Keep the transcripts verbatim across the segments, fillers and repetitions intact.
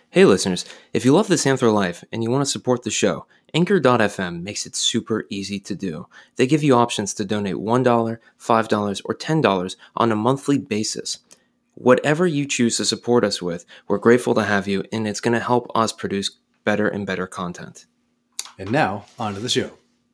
Hey listeners, if you love This Anthro Life and you want to support the show, Anchor dot f m makes it super easy to do. They give you options to donate one dollar, five dollars, or ten dollars on a monthly basis. Whatever you choose to support us with, we're grateful to have you, and it's going to help us produce better and better content. And now, on to the show.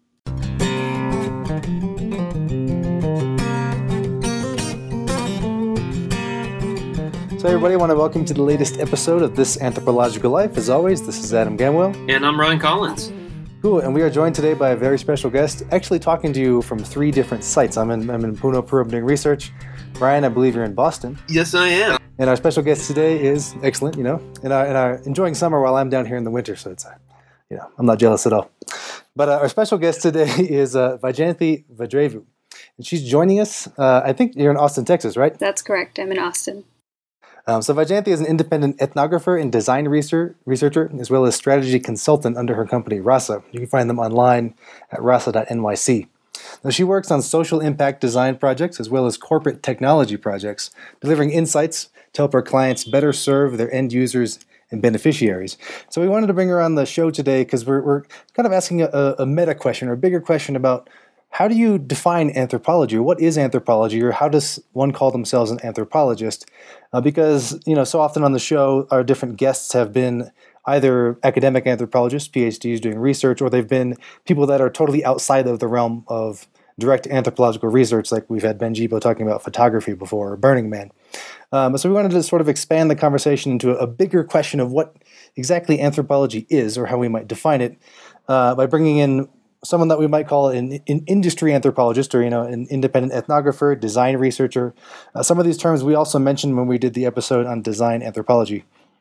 So everybody, I want to welcome you to the latest episode of This Anthropological Life. As always, this is Adam Gamwell. And I'm Ryan Collins. Cool, and we are joined today by a very special guest, actually talking to you from three different sites. I'm in, I'm in Puno, Peru, doing research. Ryan, I believe you're in Boston. Yes, I am. And our special guest today is excellent, you know, and are, and are enjoying summer while I'm down here in the winter, so it's, uh, you know, I'm not jealous at all. But uh, our special guest today is uh, Vyjayanthi Vaidrevu, and she's joining us. Uh, I think you're in Austin, Texas, right? That's correct. I'm in Austin. Um, so Vyjayanthi is an independent ethnographer and design research, researcher, as well as strategy consultant under her company, Rasa. You can find them online at rasa dot n y c. Now, she works on social impact design projects as well as corporate technology projects, delivering insights to help our clients better serve their end users and beneficiaries. So we wanted to bring her on the show today because we're, we're kind of asking a, a meta question or a bigger question about how do you define anthropology, or what is anthropology, or how does one call themselves an anthropologist? Uh, because, you know, so often on the show, our different guests have been either academic anthropologists, P H Ds doing research, or they've been people that are totally outside of the realm of direct anthropological research, like we've had Ben Gibo talking about photography before, or Burning Man. Um, so we wanted to sort of expand the conversation into a, a bigger question of what exactly anthropology is, or how we might define it, uh, by bringing in someone that we might call an, an industry anthropologist, or, you know, an independent ethnographer, design researcher. Uh, some of these terms we also mentioned when we did the episode on design anthropology.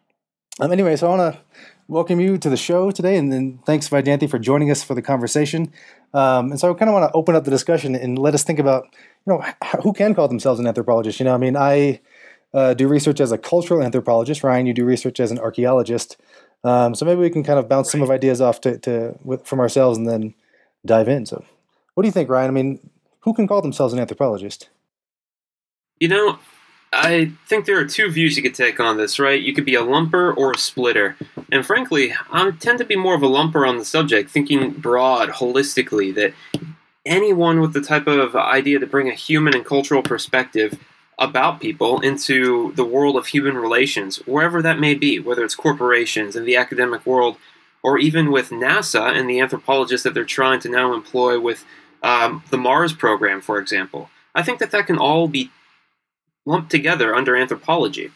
Um, anyway, so I want to welcome you to the show today, and then thanks, Vyjayanthi, for joining us for the conversation. Um, and so I kind of want to open up the discussion and let us think about, you know, who can call themselves an anthropologist. You know, I mean, I uh, do research as a cultural anthropologist. Ryan, you do research as an archaeologist. Um, so maybe we can kind of bounce right. some of ideas off to, to with, from ourselves and then dive in. So what do you think, Ryan? I mean, who can call themselves an anthropologist? You know, I think there are two views you could take on this, right? You could be a lumper or a splitter. And frankly, I tend to be more of a lumper on the subject, thinking broad, holistically, that anyone with the type of idea to bring a human and cultural perspective about people into the world of human relations, wherever that may be, whether it's corporations, in the academic world, or even with NASA and the anthropologists that they're trying to now employ with um, the Mars program, for example. I think that that can all be lumped together under anthropology.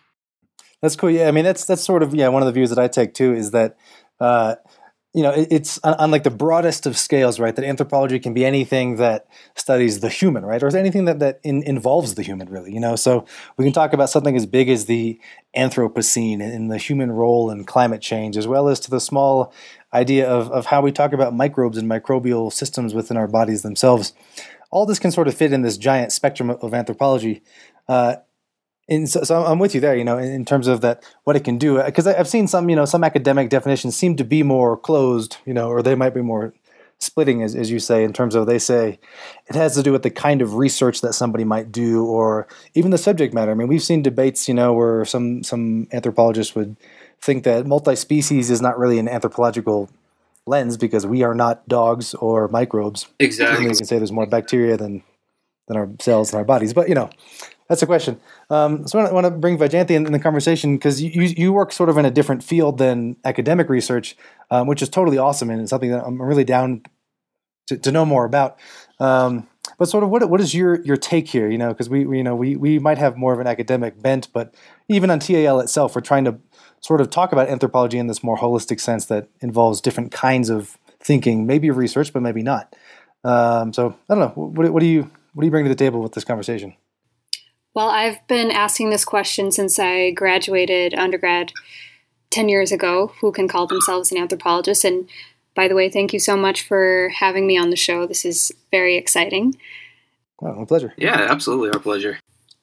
That's cool. Yeah, I mean, that's that's sort of, yeah, one of the views that I take too is that, uh, you know, it, it's on like the broadest of scales, right? That anthropology can be anything that studies the human, right? Or anything that, that in, involves the human, really, you know? So we can talk about something as big as the Anthropocene and the human role in climate change, as well as to the small idea of, of how we talk about microbes and microbial systems within our bodies themselves. All this can sort of fit in this giant spectrum of, of anthropology. Uh, And so, so I'm with you there, you know, in, in terms of that, what it can do. Because I've seen some, you know, some academic definitions seem to be more closed, you know, or they might be more splitting, as, as you say, in terms of they say it has to do with the kind of research that somebody might do, or even the subject matter. I mean, we've seen debates, you know, where some, some anthropologists would think that multi-species is not really an anthropological lens because we are not dogs or microbes. Exactly. You can say there's more bacteria than than our cells in our bodies. But, you know, that's a question. Um, so I want to bring Vyjayanthi in, in the conversation because you, you work sort of in a different field than academic research, um, which is totally awesome and it's something that I'm really down to, to know more about. Um, but sort of what what is your your take here? You know, because we, we you know we we might have more of an academic bent, but even on T A L itself, we're trying to sort of talk about anthropology in this more holistic sense that involves different kinds of thinking, maybe research, but maybe not. Um, so I don't know. What, what do you what do you bring to the table with this conversation? Well, I've been asking this question since I graduated undergrad ten years ago, who can call themselves an anthropologist. And by the way, thank you so much for having me on the show. This is very exciting. Oh, my pleasure. Yeah, absolutely. Our pleasure.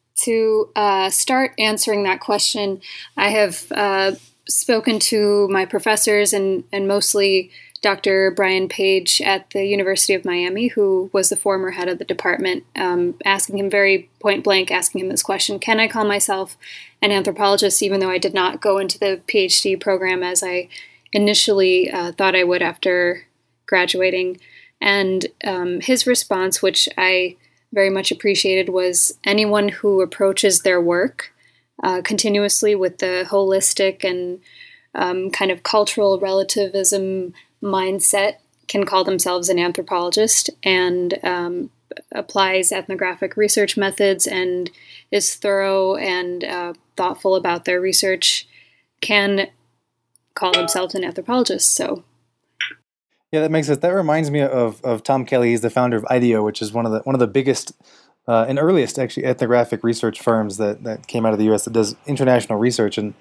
To uh, start answering that question, I have uh, spoken to my professors and, and mostly Doctor Brian Page at the University of Miami, who was the former head of the department, um, asking him very point blank, asking him this question: can I call myself an anthropologist, even though I did not go into the PhD program as I initially uh, thought I would after graduating? And um, his response, which I very much appreciated, was anyone who approaches their work uh, continuously with the holistic and um, kind of cultural relativism mindset can call themselves an anthropologist, and um, applies ethnographic research methods and is thorough and uh, thoughtful about their research can call themselves an anthropologist. So yeah, that makes sense. That reminds me of of Tom Kelly. He's the founder of IDEO, which is one of the one of the biggest uh, and earliest actually ethnographic research firms that that came out of the U S that does international research. And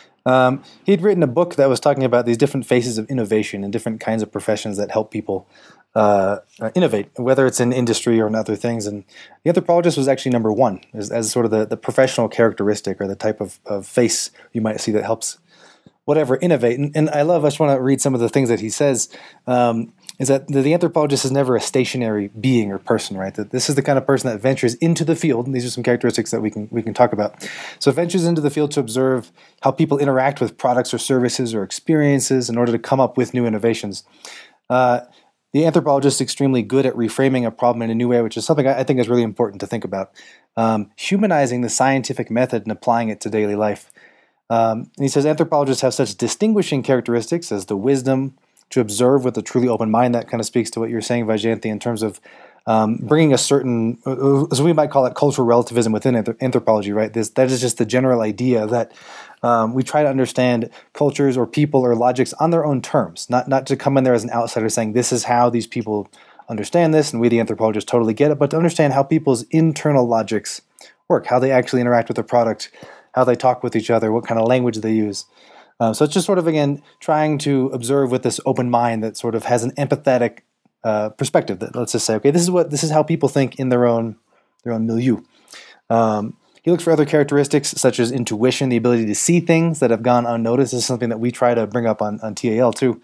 um, he'd written a book that was talking about these different phases of innovation and different kinds of professions that help people uh, innovate, whether it's in industry or in other things. And the anthropologist was actually number one as, as sort of the, the professional characteristic or the type of, of face you might see that helps whatever innovate. And, and I love, I just want to read some of the things that he says, um, is that the, the anthropologist is never a stationary being or person, right? That this is the kind of person that ventures into the field, and these are some characteristics that we can we can talk about. So ventures into the field to observe how people interact with products or services or experiences in order to come up with new innovations. Uh, the anthropologist is extremely good at reframing a problem in a new way, which is something I, I think is really important to think about. Um, humanizing the scientific method and applying it to daily life. Um, and he says anthropologists have such distinguishing characteristics as the wisdom to observe with a truly open mind. That kind of speaks to what you're saying, Vyjayanthi, in terms of um, bringing a certain, as we might call it, cultural relativism within anthropology, right? This, that is just the general idea that um, we try to understand cultures or people or logics on their own terms, not, not to come in there as an outsider saying this is how these people understand this, and we, the anthropologists, totally get it, but to understand how people's internal logics work, how they actually interact with the product, how they talk with each other, what kind of language they use. Um, so it's just sort of, again, trying to observe with this open mind that sort of has an empathetic uh, perspective. That let's just say, okay, this is what this is how people think in their own their own milieu. Um, he looks for other characteristics such as intuition, the ability to see things that have gone unnoticed. This is something that we try to bring up on, on T A L too.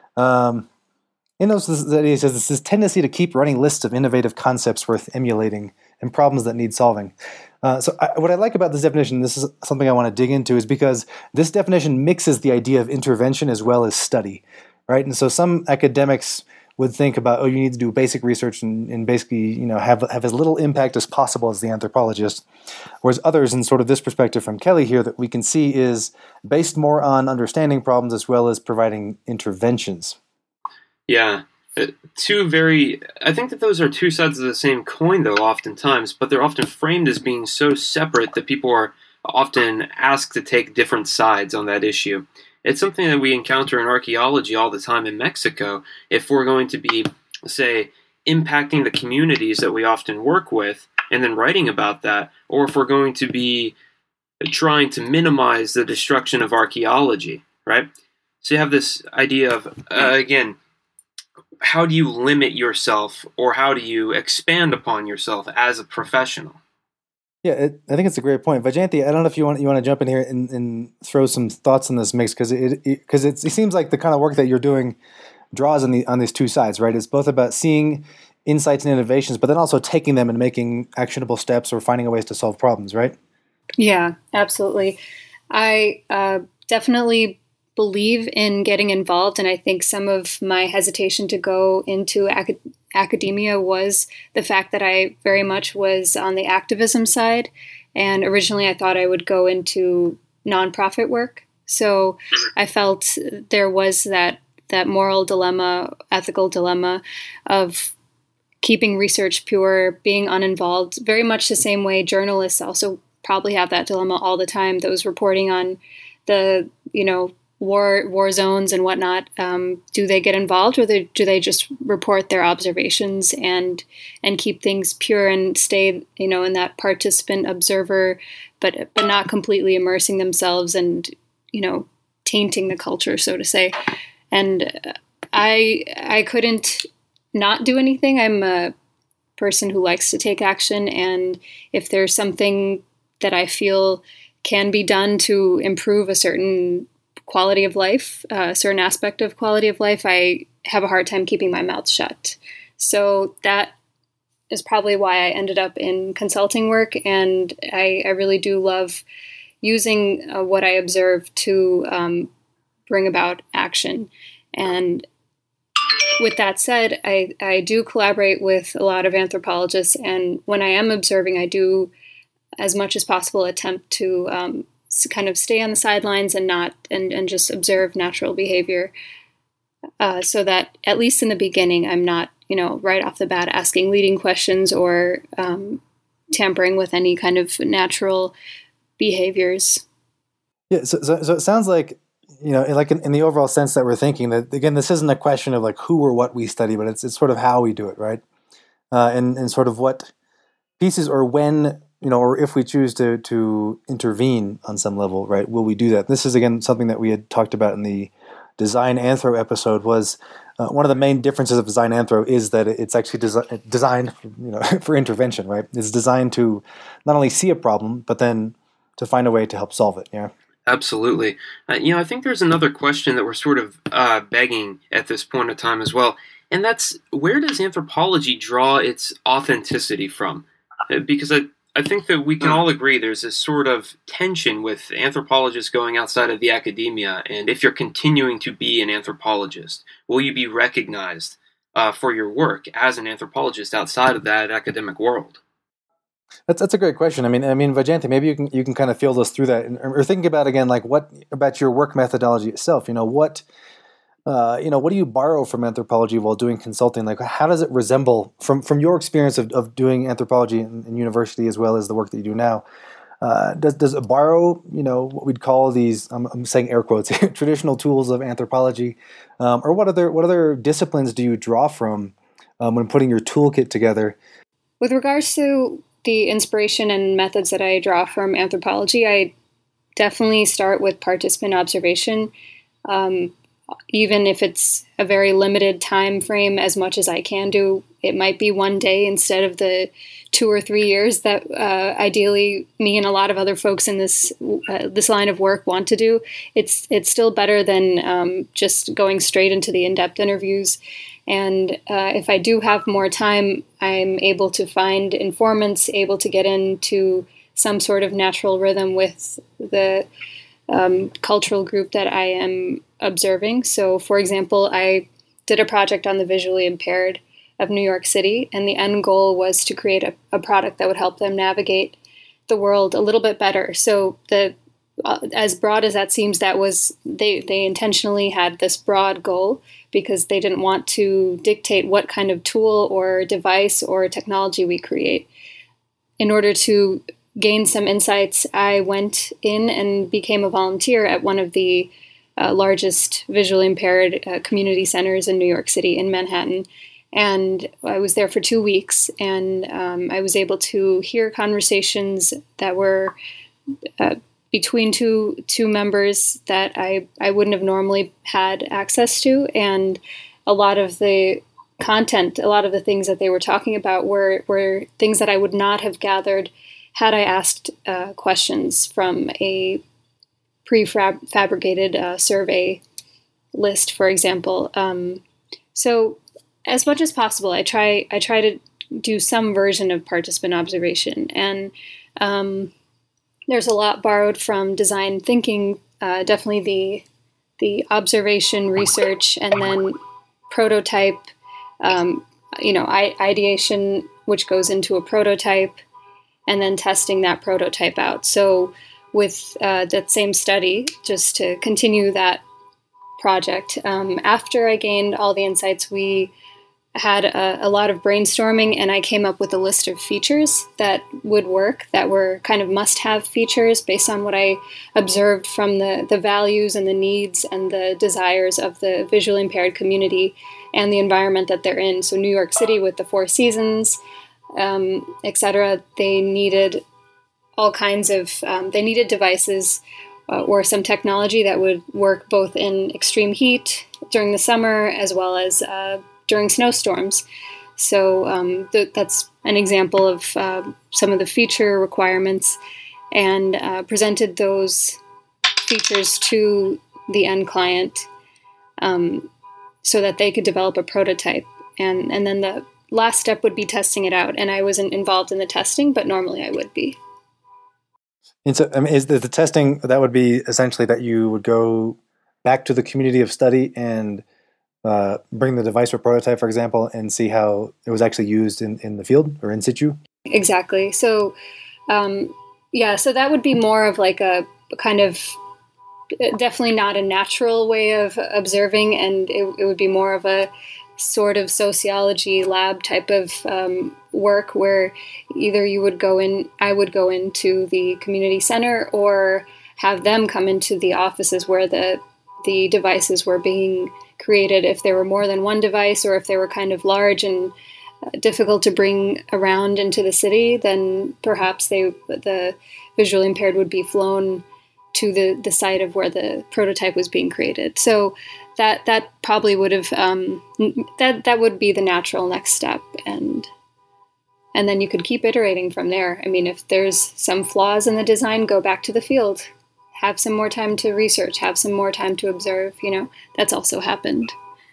Um, he knows this, that he says this is tendency to keep running lists of innovative concepts worth emulating and problems that need solving. Uh, so I, what I like about this definition, this is something I want to dig into, is because this definition mixes the idea of intervention as well as study, right? And so some academics would think about, oh, you need to do basic research and, and basically, you know, have have as little impact as possible as the anthropologist, whereas others, in sort of this perspective from Kelly here, that we can see is based more on understanding problems as well as providing interventions. Yeah. Uh, two very, I think that those are two sides of the same coin, though, oftentimes, but they're often framed as being so separate that people are often asked to take different sides on that issue. It's something that we encounter in archaeology all the time in Mexico. If we're going to be, say, impacting the communities that we often work with and then writing about that, or if we're going to be trying to minimize the destruction of archaeology, right? So you have this idea of, uh, again, how do you limit yourself, or how do you expand upon yourself as a professional? Yeah, it, I think it's a great point. Vyjayanthi, I don't know if you want you want to jump in here and, and throw some thoughts on this mix, because it because it, it, it seems like the kind of work that you're doing draws on the on these two sides, right? It's both about seeing insights and innovations, but then also taking them and making actionable steps or finding ways to solve problems, right? Yeah, absolutely. I uh, definitely believe in getting involved, and I think some of my hesitation to go into acad- academia was the fact that I very much was on the activism side, and originally I thought I would go into nonprofit work. So I felt there was that that moral dilemma, ethical dilemma of keeping research pure, being uninvolved, very much the same way journalists also probably have that dilemma all the time. Those reporting on the, you know, war war zones and whatnot, um, do they get involved, or they, do they just report their observations and and keep things pure and stay, you know, in that participant observer, but but not completely immersing themselves and, you know, tainting the culture, so to say. And I I couldn't not do anything. I'm a person who likes to take action, and if there's something that I feel can be done to improve a certain quality of life, uh, a certain aspect of quality of life, I have a hard time keeping my mouth shut. So that is probably why I ended up in consulting work, and I, I really do love using uh, what I observe to um, bring about action. And with that said, I, I do collaborate with a lot of anthropologists, and when I am observing, I do, as much as possible, attempt to um, kind of stay on the sidelines and not and, and just observe natural behavior, uh, so that at least in the beginning, I'm not, you know, right off the bat asking leading questions or um, tampering with any kind of natural behaviors. Yeah, so, so, so it sounds like, you know, like in, in the overall sense that we're thinking that, again, this isn't a question of like who or what we study, but it's it's sort of how we do it, right? Uh, and, and sort of what pieces or when, you know, or if we choose to to intervene on some level, right, will we do that? This is, again, something that we had talked about in the Design Anthro episode was uh, one of the main differences of Design Anthro is that it's actually desi- designed, you know, for intervention, right? It's designed to not only see a problem, but then to find a way to help solve it, yeah? Absolutely. Uh, you know, I think there's another question that we're sort of uh, begging at this point of time as well, and that's, where does anthropology draw its authenticity from? Uh, because I, I think that we can all agree there's this sort of tension with anthropologists going outside of the academia, and if you're continuing to be an anthropologist, will you be recognized uh, for your work as an anthropologist outside of that academic world? That's that's a great question. I mean, I mean, Vyjayanti, maybe you can you can kind of field us through that, and, or thinking about again, like what about your work methodology itself? You know, what uh, you know, what do you borrow from anthropology while doing consulting? Like, how does it resemble from from your experience of, of doing anthropology in, in university as well as the work that you do now? Uh, does does it borrow, you know, what we'd call these? I'm, I'm saying air quotes, traditional tools of anthropology, um, or what other what other disciplines do you draw from um, when putting your toolkit together? With regards to the inspiration and methods that I draw from anthropology, I definitely start with participant observation. Um, even if it's a very limited time frame, as much as I can do, it might be one day instead of the two or three years that uh, ideally me and a lot of other folks in this uh, this line of work want to do. It's it's still better than um, just going straight into the in-depth interviews. And uh, if I do have more time, I'm able to find informants, able to get into some sort of natural rhythm with the um, cultural group that I am observing. So, for example, I did a project on the visually impaired of New York City, and the end goal was to create a, a product that would help them navigate the world a little bit better. So the uh, as broad as that seems, that was they they intentionally had this broad goal because they didn't want to dictate what kind of tool or device or technology we create. In order to gain some insights, I went in and became a volunteer at one of the uh, largest visually impaired uh, community centers in New York City, in Manhattan. And I was there for two weeks, and um, I was able to hear conversations that were uh, between two two members that I, I wouldn't have normally had access to. And a lot of the content, a lot of the things that they were talking about were, were things that I would not have gathered had I asked uh, questions from a prefabricated uh, survey list, for example. Um, so as much as possible, I try I try to do some version of participant observation. And um, there's a lot borrowed from design thinking, uh, definitely the the observation, research, and then prototype, um, you know, I- ideation, which goes into a prototype, and then testing that prototype out. So with uh, that same study, just to continue that project, um, after I gained all the insights, we had a, a lot of brainstorming, and I came up with a list of features that would work, that were kind of must-have features based on what I observed from the, the values and the needs and the desires of the visually impaired community and the environment that they're in. So New York City with the Four Seasons, um, et cetera, they needed all kinds of, um, they needed devices uh, or some technology that would work both in extreme heat during the summer as well as uh, during snowstorms. So um, th- that's an example of uh, some of the feature requirements, and uh, presented those features to the end client. Um, so that they could develop a prototype. And, and then the last step would be testing it out. And I wasn't involved in the testing, but normally I would be. And so, I mean, is the, the testing, that would be essentially that you would go back to the community of study and uh, bring the device or prototype, for example, and see how it was actually used in, in the field or in situ? Exactly. So, um, yeah, so that would be more of like a kind of, definitely not a natural way of observing, and it, it would be more of a sort of sociology lab type of um, work where either you would go in, I would go into the community center, or have them come into the offices where the the devices were being created. If there were more than one device, or if they were kind of large and difficult to bring around into the city, then perhaps they the visually impaired would be flown to the, the site of where the prototype was being created. So that that probably would have um, that that would be the natural next step, and and then you could keep iterating from there. I mean, if there's some flaws in the design, go back to the field, have some more time to research, have some more time to observe. You know, that's also happened.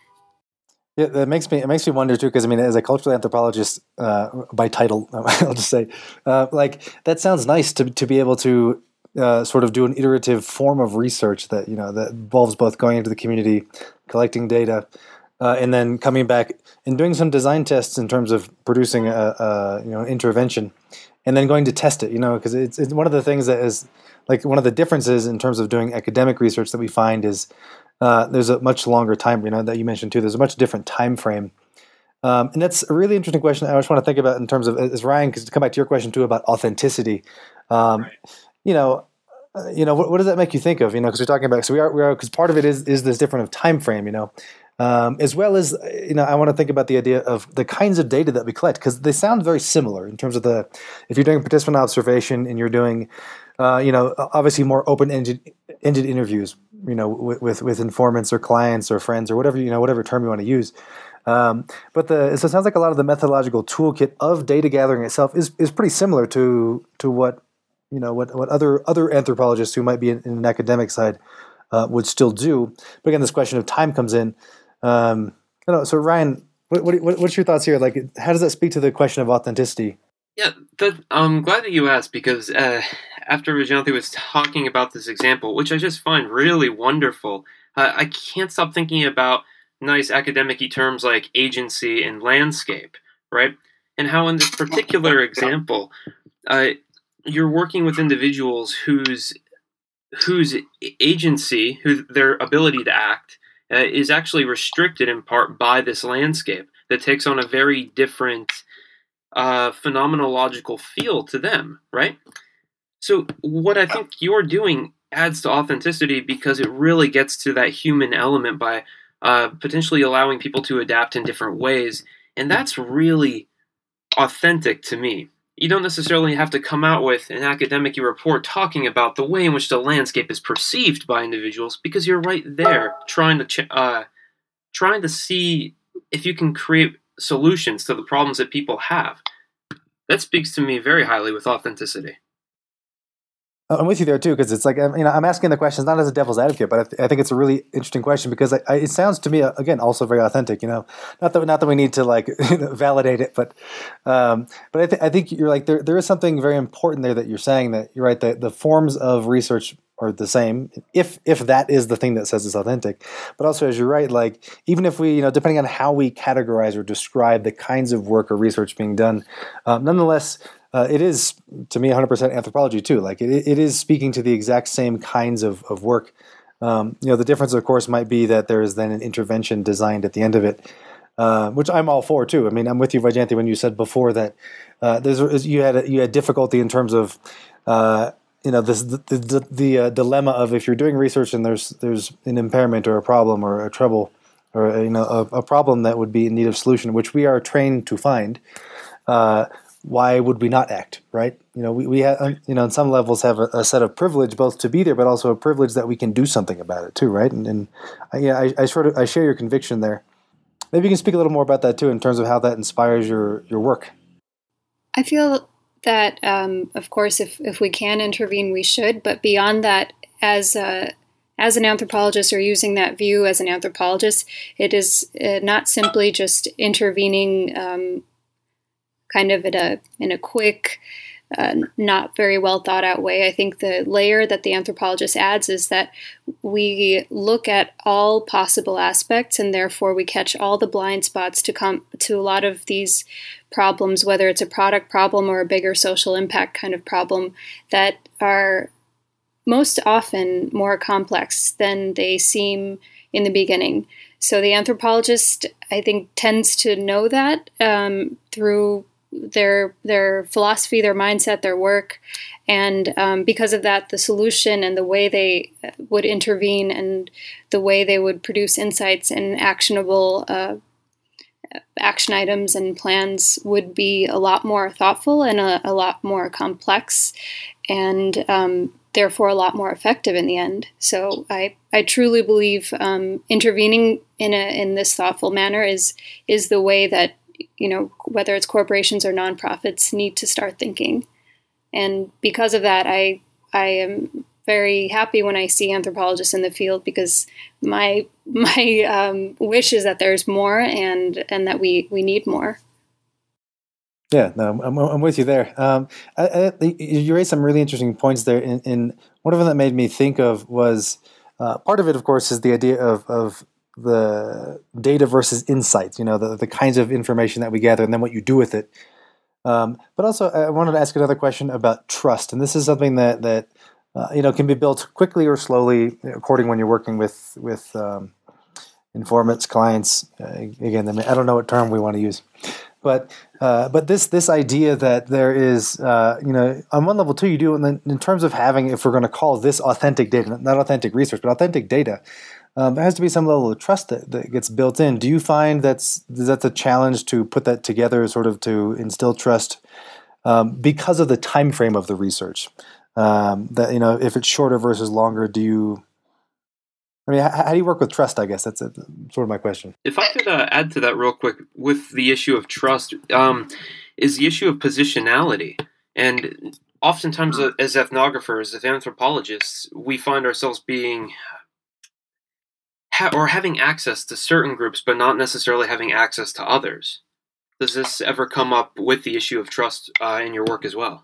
Yeah, that makes me it makes me wonder too, because I mean, as a cultural anthropologist uh, by title, I'll just say, uh, like that sounds nice to to be able to uh, sort of do an iterative form of research that you know that involves both going into the community, collecting data, uh, and then coming back and doing some design tests in terms of producing a, a you know intervention, and then going to test it. You know, because it's it's one of the things that is like one of the differences in terms of doing academic research that we find is. Uh, there's a much longer time, you know, that you mentioned too. There's a much different time frame, um, and that's a really interesting question. I just want to think about in terms of as Ryan, because to come back to your question too about authenticity. Um, Right. You know, uh, you know, what, what does that make you think of? You know, because we're talking about so we are we are because part of it is is this different of time frame. You know, um, as well as you know, I want to think about the idea of the kinds of data that we collect because they sound very similar in terms of the if you're doing participant observation and you're doing. Uh, you know, obviously more open-ended ended interviews, you know, with, with, with informants or clients or friends or whatever, you know, whatever term you want to use. Um, but the so it sounds like a lot of the methodological toolkit of data gathering itself is, is pretty similar to to what, you know, what, what other other anthropologists who might be in, in an academic side uh, would still do. But again, this question of time comes in. Um, I don't know, so Ryan, what, what what's your thoughts here? Like, how does that speak to the question of authenticity? Yeah, that, I'm glad that you asked because uh, after Vajanthi was talking about this example, which I just find really wonderful, uh, I can't stop thinking about nice academic-y terms like agency and landscape, right? And how in this particular example, uh, you're working with individuals whose whose agency, who their ability to act, uh, is actually restricted in part by this landscape that takes on a very different Uh, phenomenological feel to them, right? So what I think you're doing adds to authenticity because it really gets to that human element by uh, potentially allowing people to adapt in different ways, and that's really authentic to me. You don't necessarily have to come out with an academic report talking about the way in which the landscape is perceived by individuals because you're right there trying to ch- uh, trying to see if you can create solutions to the problems that people have. That speaks to me very highly with authenticity. I'm with you there too, because it's like you know I'm asking the questions not as a devil's advocate, but I, th- I think it's a really interesting question because I, I, it sounds to me again also very authentic. You know, not that not that we need to like validate it, but um, but I, th- I think you're like there there is something very important there that you're saying that you're right. The the forms of research are the same if if that is the thing that says it's authentic, but also as you're right, like even if we you know depending on how we categorize or describe the kinds of work or research being done, um, nonetheless. Uh, it is, to me, one hundred percent anthropology, too. Like, it, it is speaking to the exact same kinds of, of work. Um, you know, the difference, of course, might be that there is then an intervention designed at the end of it, uh, which I'm all for, too. I mean, I'm with you, Vajanthi, when you said before that uh, there's you had you had difficulty in terms of, uh, you know, this the, the, the uh, dilemma of if you're doing research and there's there's an impairment or a problem or a trouble or, you know, a, a problem that would be in need of solution, which we are trained to find, uh why would we not act, right? You know, we, we have, you know, on some levels have a, a set of privilege both to be there, but also a privilege that we can do something about it too, right? And, and I, yeah, I, I sort of, I share your conviction there. Maybe you can speak a little more about that too, in terms of how that inspires your, your work. I feel that, um, of course, if, if we can intervene, we should. But beyond that, as uh, as an anthropologist, or using that view as an anthropologist, it is uh, not simply just intervening um, kind of in a in a quick, uh, not very well thought out way. I think the layer that the anthropologist adds is that we look at all possible aspects, and therefore we catch all the blind spots to come to a lot of these problems, whether it's a product problem or a bigger social impact kind of problem, that are most often more complex than they seem in the beginning. So the anthropologist, I think, tends to know that um, through their their philosophy, their mindset, their work. And um, because of that, the solution and the way they would intervene and the way they would produce insights and actionable uh, action items and plans would be a lot more thoughtful and a, a lot more complex, and um, therefore a lot more effective in the end. So I, I truly believe um, intervening in a in this thoughtful manner is is the way that, you know, whether it's corporations or nonprofits, need to start thinking. And because of that, I I am very happy when I see anthropologists in the field, because my my um, wish is that there's more, and and that we we need more. Yeah, no, I'm, I'm with you there. Um, I, I, you raised some really interesting points there. In, in one of them that made me think of was uh, part of it, of course, is the idea of of the data versus insights. You know, the the kinds of information that we gather, and then what you do with it. Um, but also, I wanted to ask another question about trust, and this is something that that uh, you know can be built quickly or slowly, according when you're working with with um, informants, clients. Uh, again, I don't know what term we want to use. But uh, but this this idea that there is, uh, you know, on one level too, you do in, in terms of having, if we're going to call this authentic data, not authentic research, but authentic data, um, there has to be some level of trust that, that gets built in. Do you find that's that's a challenge to put that together, sort of to instill trust um, because of the time frame of the research? Um, that, you know, if it's shorter versus longer, do you? I mean, how, how do you work with trust, I guess? That's a, sort of my question. If I could uh, add to that real quick with the issue of trust, um, is the issue of positionality. And oftentimes uh, as ethnographers, as anthropologists, we find ourselves being ha- or having access to certain groups, but not necessarily having access to others. Does this ever come up with the issue of trust uh, in your work as well?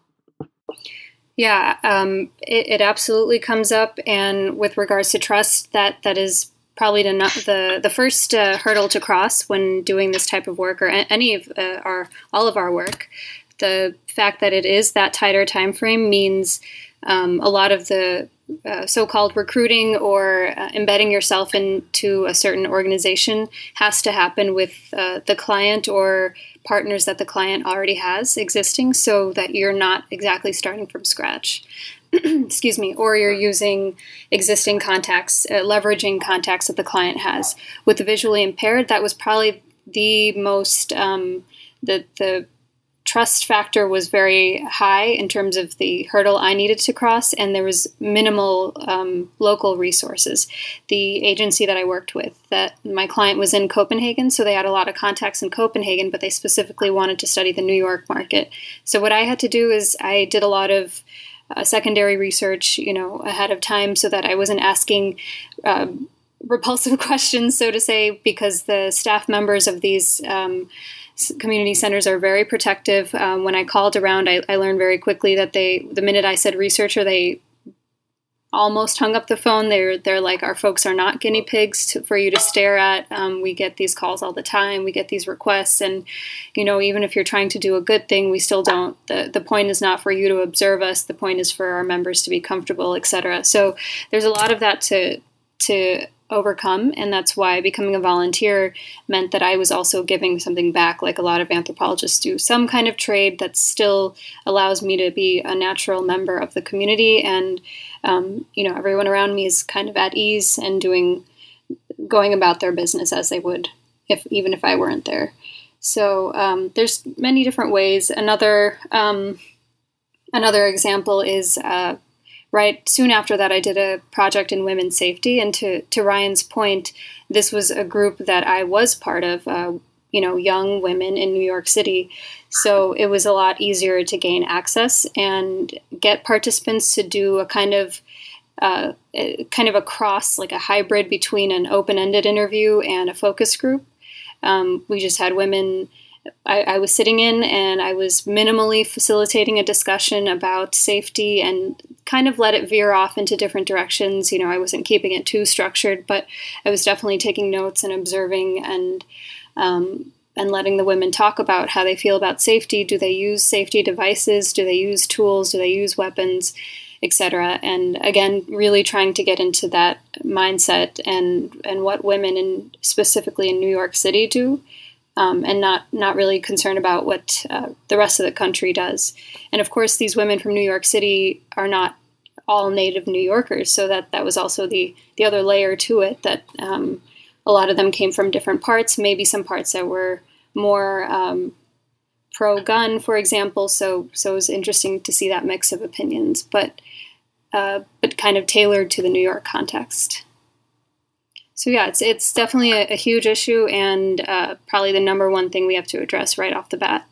Yeah, um, it, it absolutely comes up, and with regards to trust, that that is probably the the, the first uh, hurdle to cross when doing this type of work, or any of uh, our all of our work. The fact that it is that tighter time frame means um, a lot of the uh, so-called recruiting or uh, embedding yourself into a certain organization has to happen with uh, the client or partners that the client already has existing, so that you're not exactly starting from scratch. Excuse me, or you're using existing contacts, uh, leveraging contacts that the client has. With the visually impaired, that was probably the most, um, the the trust factor was very high in terms of the hurdle I needed to cross, and there was minimal um, local resources. The agency that I worked with, that my client was in Copenhagen, so they had a lot of contacts in Copenhagen, but they specifically wanted to study the New York market. So what I had to do is I did a lot of uh, secondary research, you know, ahead of time, so that I wasn't asking um, repulsive questions, so to say, because the staff members of these um, community centers are very protective. Um, when I called around, I, I learned very quickly that they, the minute I said researcher, they almost hung up the phone. They're they're like, our folks are not guinea pigs to, for you to stare at. Um, we get these calls all the time. We get these requests, and you know, even if you're trying to do a good thing, we still don't. the The point is not for you to observe us. The point is for our members to be comfortable, et cetera. So there's a lot of that to to. overcome, and that's why becoming a volunteer meant that I was also giving something back, like a lot of anthropologists do, some kind of trade that still allows me to be a natural member of the community, and um, you know, everyone around me is kind of at ease and doing going about their business as they would if even if I weren't there. So um, there's many different ways. Another um, another example is uh, right soon after that, I did a project in women's safety. And to, to Ryan's point, this was a group that I was part of, uh, you know, young women in New York City. So it was a lot easier to gain access and get participants to do a kind of uh, kind of a cross, like a hybrid between an open-ended interview and a focus group. Um, we just had women. I, I was sitting in and I was minimally facilitating a discussion about safety and kind of let it veer off into different directions. You know, I wasn't keeping it too structured, but I was definitely taking notes and observing and um, and letting the women talk about how they feel about safety. Do they use safety devices? Do they use tools? Do they use weapons, et cetera? And again, really trying to get into that mindset and, and what women in specifically in New York City do. Um, and not not really concerned about what uh, the rest of the country does. And of course, these women from New York City are not all native New Yorkers, so that, that was also the, the other layer to it, that um, a lot of them came from different parts, maybe some parts that were more um, pro-gun, for example, so so it was interesting to see that mix of opinions, but uh, but kind of tailored to the New York context. So yeah, it's it's definitely a, a huge issue and uh, probably the number one thing we have to address right off the bat.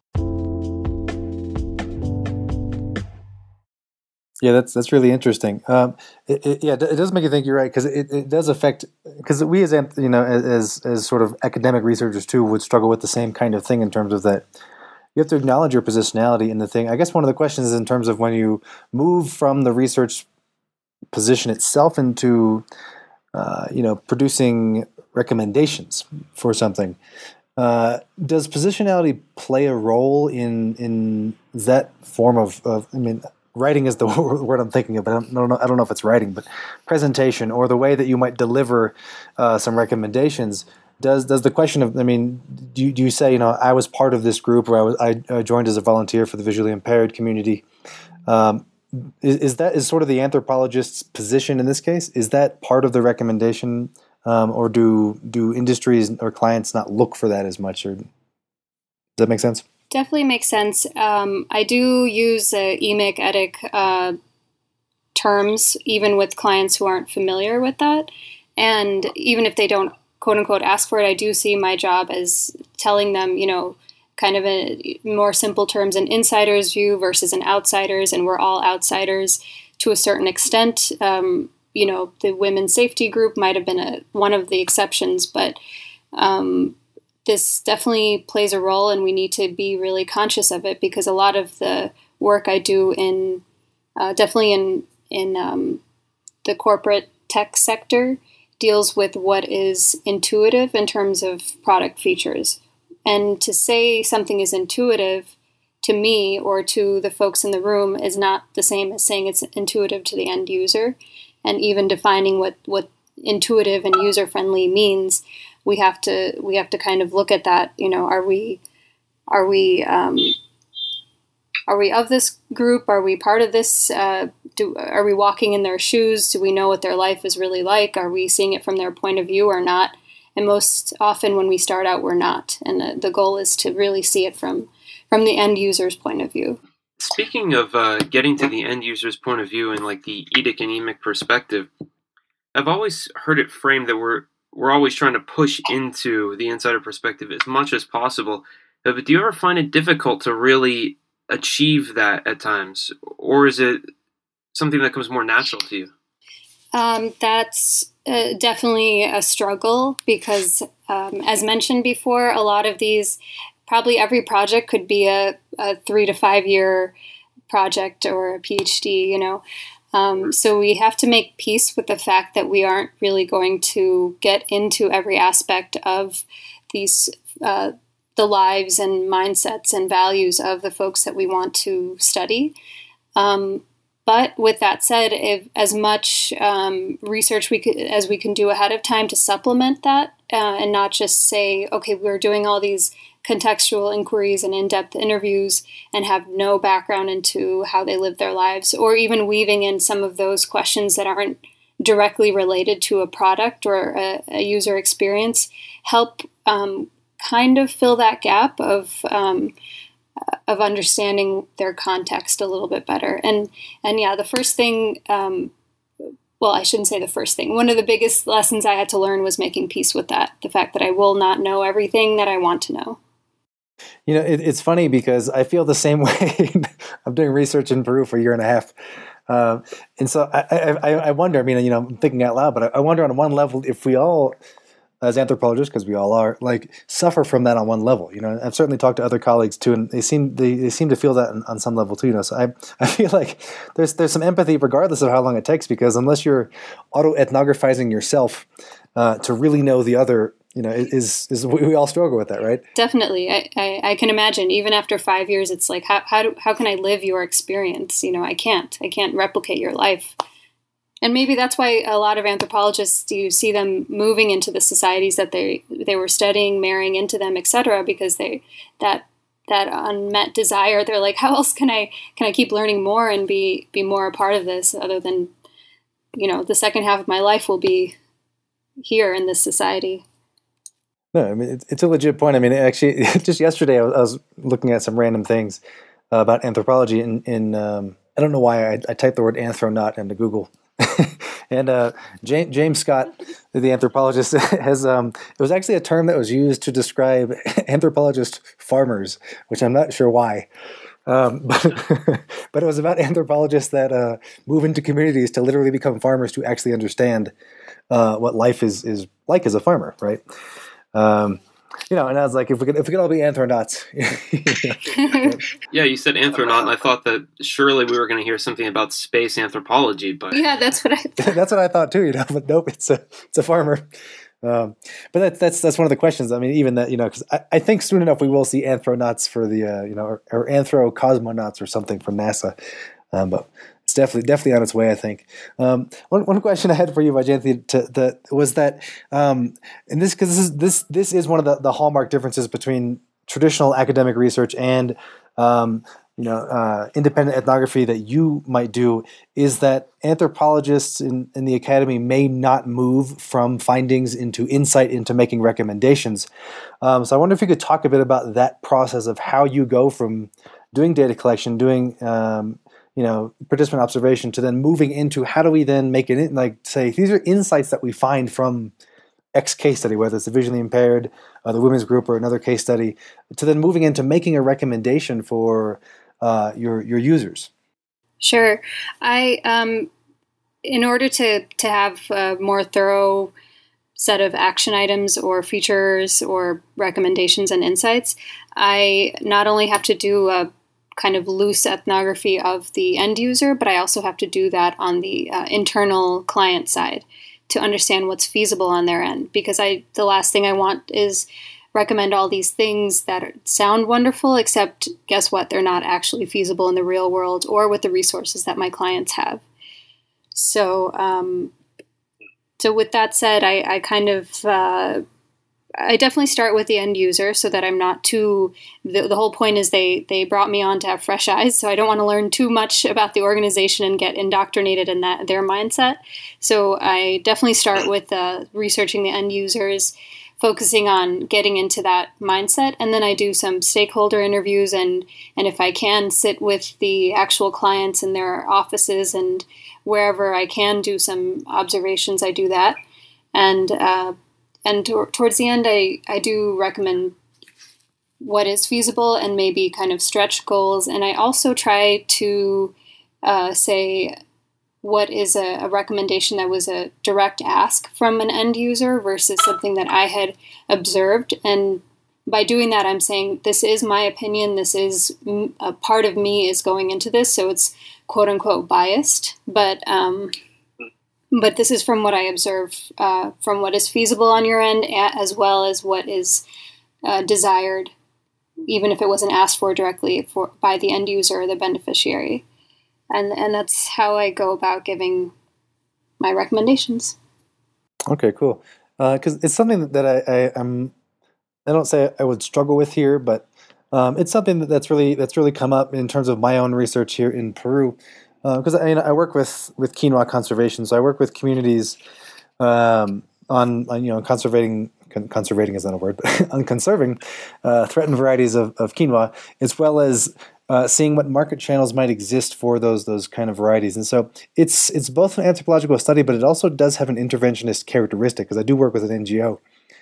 Yeah, that's that's really interesting. Um, it, it, yeah, it does make you think. You're right, because it, it does affect. Because we as you know as as sort of academic researchers too would struggle with the same kind of thing in terms of that. You have to acknowledge your positionality in the thing. I guess one of the questions is in terms of when you move from the research position itself into Uh, you know, producing recommendations for something. Uh, does positionality play a role in in that form of, of I mean, writing is the word I'm thinking of, but I don't know, I don't know if it's writing, but presentation or the way that you might deliver uh, some recommendations. Does does the question of, I mean, do you, do you say, you know, I was part of this group, or I was I joined as a volunteer for the visually impaired community? Um, Is, is that is sort of the anthropologist's position in this case? Is that part of the recommendation, um, or do do industries or clients not look for that as much? Or does that make sense? Definitely makes sense. Um, I do use uh, E M I C, E D I C uh, terms, even with clients who aren't familiar with that. And even if they don't, quote unquote, ask for it, I do see my job as telling them, you know, kind of a more simple terms, an insider's view versus an outsider's, and we're all outsiders to a certain extent. Um, you know, the women's safety group might have been a, one of the exceptions, but um, this definitely plays a role, and we need to be really conscious of it, because a lot of the work I do in, uh, definitely in, in um, the corporate tech sector deals with what is intuitive in terms of product features. And to say something is intuitive to me or to the folks in the room is not the same as saying it's intuitive to the end user. And even defining what, what intuitive and user-friendly means, we have to we have to kind of look at that. You know, are we are we um, are we of this group? Are we part of this? Uh, do are we walking in their shoes? Do we know what their life is really like? Are we seeing it from their point of view or not? And most often when we start out, we're not. And the, the goal is to really see it from, from the end user's point of view. Speaking of uh, getting to the end user's point of view and like the E D I C and E M I C perspective, I've always heard it framed that we're we're always trying to push into the insider perspective as much as possible. Uh, but do you ever find it difficult to really achieve that at times? Or is it something that comes more natural to you? Um, that's uh, definitely a struggle because, um, as mentioned before, a lot of these, probably every project could be a, a three to five year project or a PhD, you know. Um, so we have to make peace with the fact that we aren't really going to get into every aspect of these, uh, the lives and mindsets and values of the folks that we want to study. Um, But with that said, if as much um, research we could, as we can do ahead of time to supplement that uh, and not just say, okay, we're doing all these contextual inquiries and in-depth interviews and have no background into how they live their lives, or even weaving in some of those questions that aren't directly related to a product or a, a user experience, help um, kind of fill that gap of um, of understanding their context a little bit better. And, and yeah, the first thing, um, well, I shouldn't say the first thing. One of the biggest lessons I had to learn was making peace with that. The fact that I will not know everything that I want to know. You know, it, it's funny because I feel the same way. I'm doing research in Peru for a year and a half. Uh, and so I, I, I wonder, I mean, you know, I'm thinking out loud, but I, I wonder on one level if we all, as anthropologists, because we all are, like suffer from that on one level. You know, I've certainly talked to other colleagues too, and they seem they, they seem to feel that on, on some level too. You know, so I I feel like there's there's some empathy regardless of how long it takes, because unless you're auto-ethnographizing yourself uh, to really know the other, you know, is is we, we all struggle with that, right? Definitely. I, I, I can imagine even after five years, it's like, how, how, do, how can I live your experience? You know, I can't, I can't replicate your life. And maybe that's why a lot of anthropologists, you see them moving into the societies that they, they were studying, marrying into them, et cetera, because they, that, that unmet desire, they're like, how else can I, can I keep learning more and be, be more a part of this other than, you know, the second half of my life will be here in this society. No, I mean, it's, it's a legit point. I mean, actually, just yesterday I was, I was looking at some random things uh, about anthropology in, in um, I don't know why I, I typed the word anthronaut into Google. and uh, James, James Scott, the anthropologist, has, um, it was actually a term that was used to describe anthropologist farmers, which I'm not sure why. Um, but, but it was about anthropologists that uh, move into communities to literally become farmers to actually understand uh, what life is, is like as a farmer, right? Um, you know, and I was like, if we could, if we could all be anthronauts. Yeah, you said anthronaut, and I thought that surely we were going to hear something about space anthropology, but yeah, that's what I thought. That's what I thought too, you know, but nope, it's a, it's a farmer. Um, but that's, that's, that's one of the questions. I mean, even that, you know, cause I, I think soon enough we will see anthronauts for the, uh, you know, or, or anthro-cosmonauts or something from NASA. Um, but it's definitely, definitely on its way, I think. Um, one, one question I had for you, Vyjayanthi, to the, was that, um, and this, cause this is, this, this is one of the, the hallmark differences between traditional academic research and, um, you know, uh, independent ethnography that you might do, is that anthropologists in, in the academy may not move from findings into insight into making recommendations. Um, so I wonder if you could talk a bit about that process of how you go from doing data collection, doing, um, you know, participant observation, to then moving into how do we then make it, in, like say, these are insights that we find from X case study, whether it's the visually impaired, uh, the women's group, or another case study, to then moving into making a recommendation for uh, your your users. Sure. I, um, in order to, to have a more thorough set of action items or features or recommendations and insights, I not only have to do a kind of loose ethnography of the end user, but I also have to do that on the uh, internal client side to understand what's feasible on their end. Because I, the last thing I want is recommend all these things that sound wonderful, except guess what? They're not actually feasible in the real world or with the resources that my clients have. So, um, so with that said, I, I kind of, uh, I definitely start with the end user so that I'm not too, the, the whole point is they, they brought me on to have fresh eyes. So I don't want to learn too much about the organization and get indoctrinated in that, their mindset. So I definitely start with uh, researching the end users, focusing on getting into that mindset. And then I do some stakeholder interviews and, and if I can sit with the actual clients in their offices and wherever I can do some observations, I do that. And, uh, And to, towards the end, I, I do recommend what is feasible and maybe kind of stretch goals. And I also try to uh, say what is a, a recommendation that was a direct ask from an end user versus something that I had observed. And by doing that, I'm saying this is my opinion. This is a part of me is going into this. So it's quote unquote biased. But um But this is from what I observe, uh, from what is feasible on your end, as well as what is uh, desired, even if it wasn't asked for directly for by the end user or the beneficiary. And and that's how I go about giving my recommendations. Okay, cool. Because uh, it's something that I, I I'm I don't say I would struggle with here, but um, it's something that, that's really that's really come up in terms of my own research here in Peru. Because uh, I, you know, I work with, with quinoa conservation, so I work with communities um, on, on you know conservating con- conservating is not a word, but on conserving uh, threatened varieties of, of quinoa, as well as uh, seeing what market channels might exist for those those kind of varieties. And so it's it's both an anthropological study, but it also does have an interventionist characteristic. Because I do work with an N G O,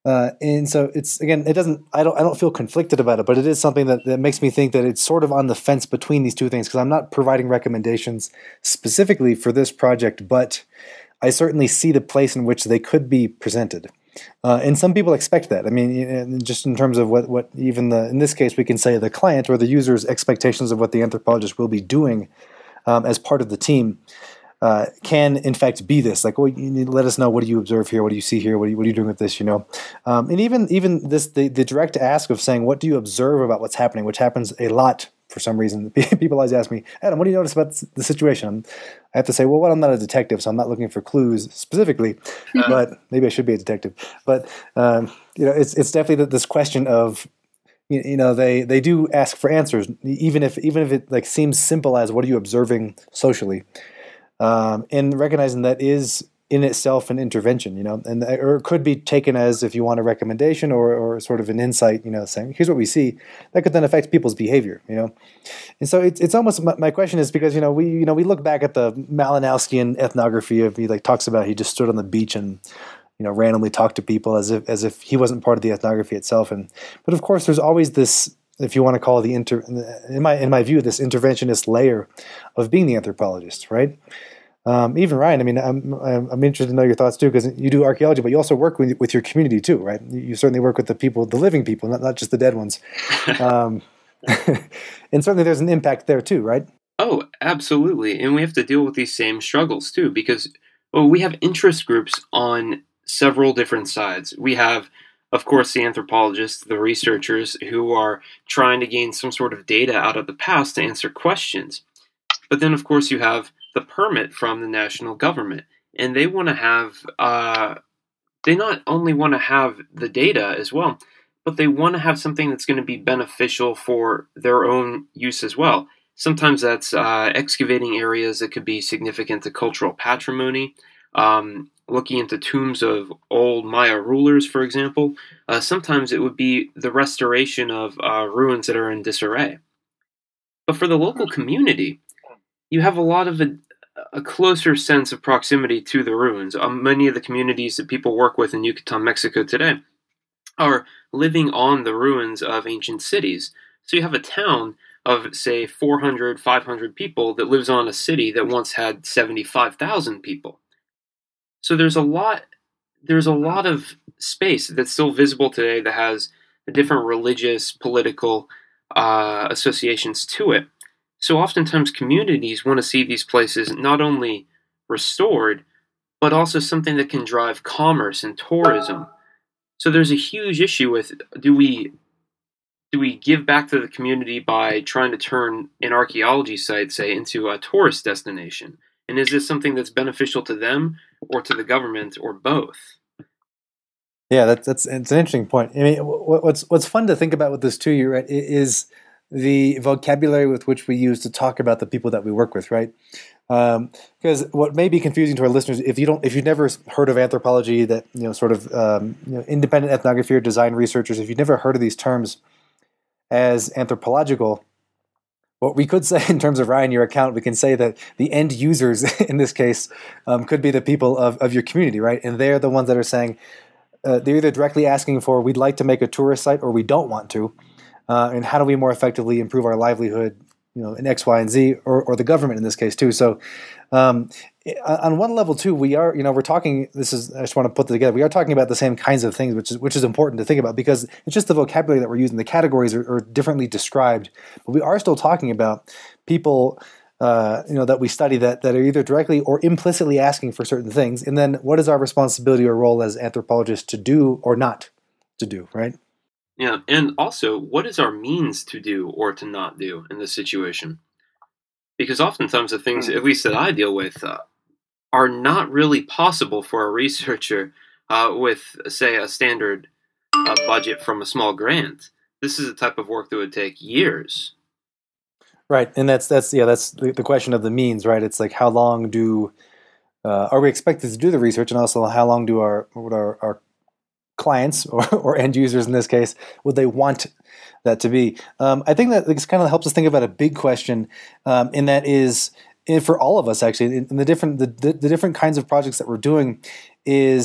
Uh, and so it's again, it doesn't. I don't. I don't feel conflicted about it, but it is something that, that makes me think that it's sort of on the fence between these two things because I'm not providing recommendations specifically for this project, but I certainly see the place in which they could be presented. Uh, and some people expect that. I mean, just in terms of what, what even the in this case we can say the client or the user's expectations of what the anthropologist will be doing um, as part of the team. Uh, can in fact be this like, well, you need to let us know, what do you observe here, what do you see here, what are you, what are you doing with this, you know, um, and even even this the, the direct ask of saying, what do you observe about what's happening, which happens a lot for some reason. People always ask me, Adam, what do you notice about the situation? I have to say, well, well, I'm not a detective, so I'm not looking for clues specifically, uh-huh. but maybe I should be a detective. But um, you know, it's it's definitely this question of, you know, they they do ask for answers, even if even if it like seems simple as, what are you observing socially. Um, and recognizing that is in itself an intervention, you know, and or it could be taken as, if you want, a recommendation or, or sort of an insight, you know, saying, here's what we see, that could then affect people's behavior, you know. And so it's it's almost, my, my question is, because, you know, we you know we look back at the Malinowskian ethnography of, he like talks about, he just stood on the beach and, you know, randomly talked to people as if as if he wasn't part of the ethnography itself. And but of course, there's always this, if you want to call it the inter, in my in my view, this interventionist layer of being the anthropologist, right? Um, even Ryan, I mean, I'm I'm interested to know your thoughts too, because you do archaeology, but you also work with with your community too, right? You, you certainly work with the people, the living people, not not just the dead ones. Um, and certainly, there's an impact there too, right? Oh, absolutely, and we have to deal with these same struggles too, because well, we have interest groups on several different sides. We have, of course, the anthropologists, the researchers who are trying to gain some sort of data out of the past to answer questions. But then, of course, you have the permit from the national government, and they want to have, uh, they not only want to have the data as well, but they want to have something that's going to be beneficial for their own use as well. Sometimes that's uh, excavating areas that could be significant to cultural patrimony, um, looking into tombs of old Maya rulers, for example. Uh, sometimes it would be the restoration of uh, ruins that are in disarray. But for the local community, you have a lot of a, a closer sense of proximity to the ruins. Um, many of the communities that people work with in Yucatan, Mexico today are living on the ruins of ancient cities. So you have a town of, say, four hundred, five hundred people that lives on a city that once had seventy-five thousand people. So there's a lot, there's a lot of space that's still visible today that has different religious, political uh, associations to it. So oftentimes communities want to see these places not only restored, but also something that can drive commerce and tourism. So there's a huge issue with, do we do we give back to the community by trying to turn an archaeology site, say, into a tourist destination? And is this something that's beneficial to them or to the government or both? Yeah, that's that's it's an interesting point. I mean, what's what's fun to think about with this too, you're right, is the vocabulary with which we use to talk about the people that we work with, right? Um, because what may be confusing to our listeners, if you don't, if you've never heard of anthropology, that you know, sort of um, you know, independent ethnography or design researchers, if you've never heard of these terms as anthropological, what we could say in terms of Ryan, your account, we can say that the end users in this case um, could be the people of, of your community, right? And they're the ones that are saying, uh, they're either directly asking for, we'd like to make a tourist site, or we don't want to. Uh, and how do we more effectively improve our livelihood, you know, in X, Y, and Z, or, or the government in this case too. So um, on one level too, we are, you know, we're talking, this is, I just want to put it together, we are talking about the same kinds of things, which is which is important to think about, because it's just the vocabulary that we're using. The categories are, are differently described, but we are still talking about people, uh, you know, that we study that, that are either directly or implicitly asking for certain things. And then what is our responsibility or role as anthropologists to do or not to do, right? Yeah, and also, what is our means to do or to not do in this situation? Because oftentimes the things, at least that I deal with, uh, are not really possible for a researcher uh, with, say, a standard uh, budget from a small grant. This is a type of work that would take years. Right, and that's that's yeah, that's the, the question of the means, right? It's like, how long do uh, are we expected to do the research, and also how long do our would our, our clients or, or end users in this case, would they want that to be? Um, I think that this kind of helps us think about a big question, um, and that is, and for all of us actually, in, in the different the, the, the different kinds of projects that we're doing, is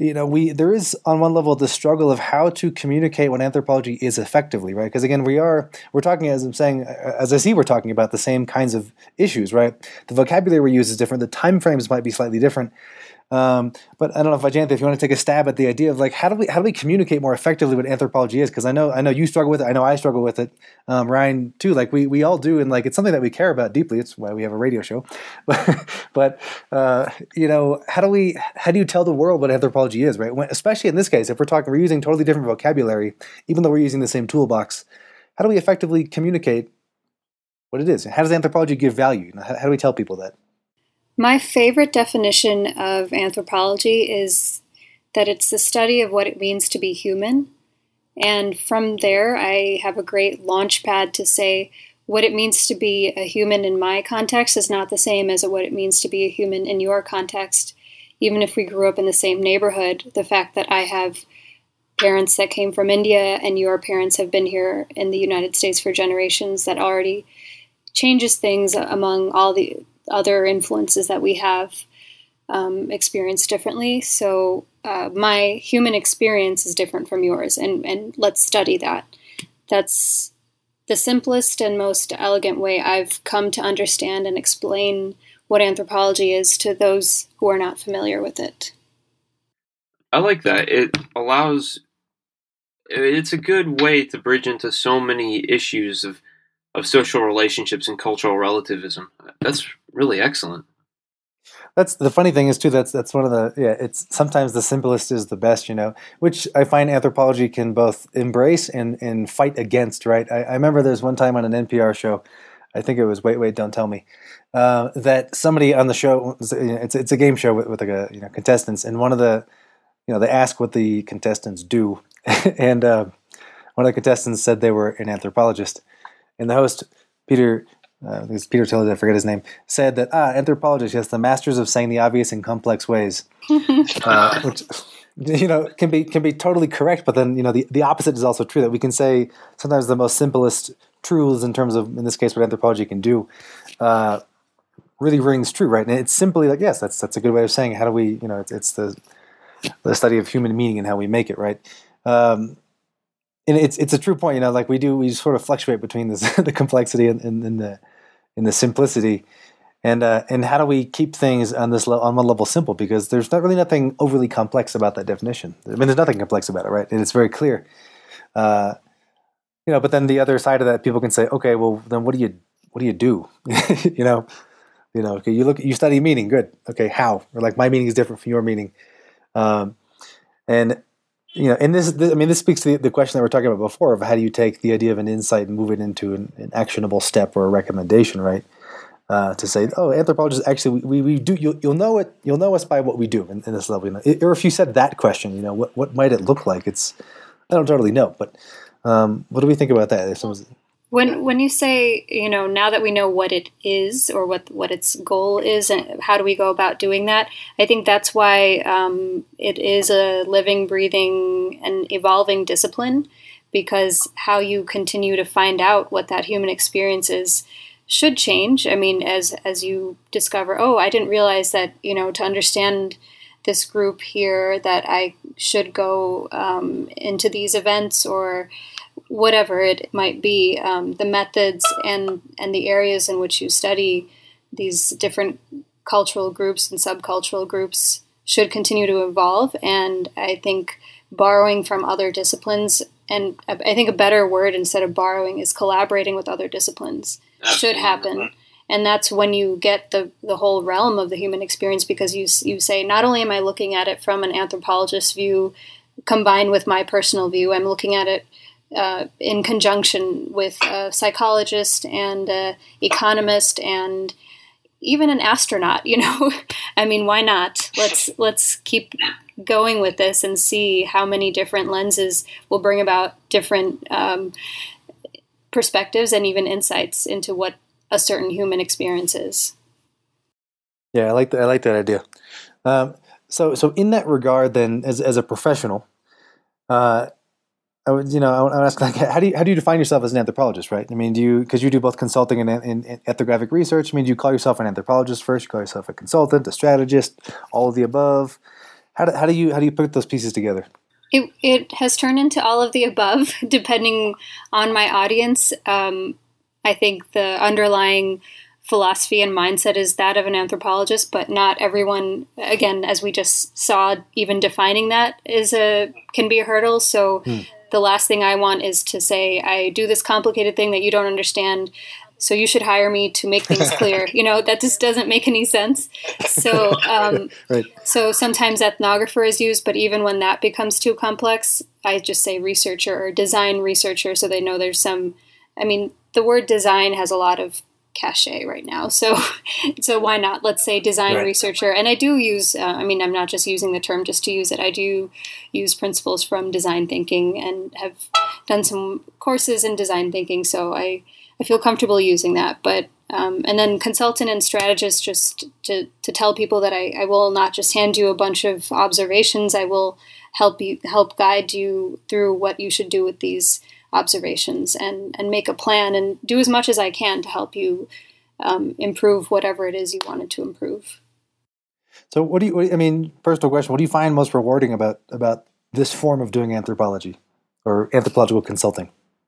you know, we there is on one level the struggle of how to communicate what anthropology is effectively, right? Because again, we are we're talking, as I'm saying, as I see, we're talking about the same kinds of issues, right? The vocabulary we use is different. The time frames might be slightly different. Um, but I don't know, Vijayantha, if you want to take a stab at the idea of like how do we how do we communicate more effectively what anthropology is? Because I know I know you struggle with it. I know I struggle with it. Um, Ryan too. Like we we all do, and like it's something that we care about deeply. It's why we have a radio show. But but uh, you know, how do we how do you tell the world what anthropology is, right? When, especially in this case, if we're talking, we're using totally different vocabulary, even though we're using the same toolbox. How do we effectively communicate what it is? How does anthropology give value? How, how do we tell people that? My favorite definition of anthropology is that it's the study of what it means to be human. And from there, I have a great launch pad to say what it means to be a human in my context is not the same as what it means to be a human in your context. Even if we grew up in the same neighborhood, the fact that I have parents that came from India and your parents have been here in the United States for generations, that already changes things among all the other influences that we have um, experienced differently. So uh, my human experience is different from yours, and, and let's study that. That's the simplest and most elegant way I've come to understand and explain what anthropology is to those who are not familiar with it. I like that. It allows, it's a good way to bridge into so many issues of of social relationships and cultural relativism. That's really excellent. That's the funny thing is too. That's that's one of the yeah. It's sometimes the simplest is the best, you know. Which I find anthropology can both embrace and, and fight against. Right. I, I remember there's one time on an N P R show, I think it was Wait Wait Don't Tell Me, uh, that somebody on the show, it's it's a game show with, with like a you know contestants, and one of the you know they ask what the contestants do, and uh, one of the contestants said they were an anthropologist. And the host, Peter, uh, this Peter Tillage, I forget his name, said that, ah, anthropologists, yes, the masters of saying the obvious in complex ways, uh, which, you know, can be can be totally correct. But then, you know, the, the opposite is also true, that we can say sometimes the most simplest truths in terms of, in this case, what anthropology can do, uh, really rings true, right? And it's simply like, yes, that's that's a good way of saying how do we, you know, it's, it's the the study of human meaning and how we make it, right? Um, And it's it's a true point, you know. Like we do, we sort of fluctuate between this, the complexity and, and, and the and the simplicity, and uh, and how do we keep things on this le- on one level simple? Because there's not really nothing overly complex about that definition. I mean, there's nothing complex about it, right? And it's very clear, uh, you know. But then the other side of that, people can say, okay, well, then what do you what do you do? you know, you know. Okay, you look, you study meaning, good. Okay, how? Or like my meaning is different from your meaning, um, and. You know, and this, this, I mean, this speaks to the, the question that we we're talking about before of how do you take the idea of an insight and move it into an, an actionable step or a recommendation, right? Uh, to say, oh, anthropologists actually, we, we do, you'll, you'll know it, you'll know us by what we do in, in this level. You know? It, or if you said that question, you know, what what might it look like? It's, I don't totally know, but um, what do we think about that? If someone's, When when you say, you know, now that we know what it is or what what its goal is, and how do we go about doing that? I think that's why um, it is a living, breathing, and evolving discipline, because how you continue to find out what that human experience is should change. I mean, as as you discover, oh, I didn't realize that, you know, to understand this group here that I should go um, into these events or whatever it might be, um, the methods and, and the areas in which you study these different cultural groups and subcultural groups should continue to evolve. And I think borrowing from other disciplines, and I think a better word instead of borrowing is collaborating with other disciplines, should happen. And that's when you get the, the whole realm of the human experience, because you you say, not only am I looking at it from an anthropologist's view combined with my personal view, I'm looking at it Uh, in conjunction with a psychologist and an economist and even an astronaut, you know. I mean, why not? Let's let's keep going with this and see how many different lenses will bring about different um, perspectives and even insights into what a certain human experience is. Yeah, I like that. I like that idea. Um, so, so in that regard, then, as as a professional, uh, I would, you know, I would ask, like, how do you how do you define yourself as an anthropologist, right? I mean, do you, because you do both consulting and, and, and ethnographic research. I mean, do you call yourself an anthropologist first? You call yourself a consultant, a strategist, all of the above? How do, how do you how do you put those pieces together? It it has turned into all of the above, depending on my audience. Um, I think the underlying philosophy and mindset is that of an anthropologist, but not everyone, again, as we just saw, even defining that is a can be a hurdle. So hmm. the last thing I want is to say, I do this complicated thing that you don't understand, so you should hire me to make things clear. You know, that just doesn't make any sense. So, um, right. so sometimes ethnographer is used, but even when that becomes too complex, I just say researcher or design researcher, so they know there's some, I mean, the word design has a lot of cachet right now. So, so why not? Let's say design right. researcher. And I do use, uh, I mean, I'm not just using the term just to use it. I do use principles from design thinking and have done some courses in design thinking. So I, I feel comfortable using that. But, um, and then consultant and strategist, just to, to tell people that I, I will not just hand you a bunch of observations. I will help you, help guide you through what you should do with these observations and, and make a plan and do as much as I can to help you um, improve whatever it is you wanted to improve. So what do you, what, I mean, personal question, what do you find most rewarding about, about this form of doing anthropology or anthropological consulting?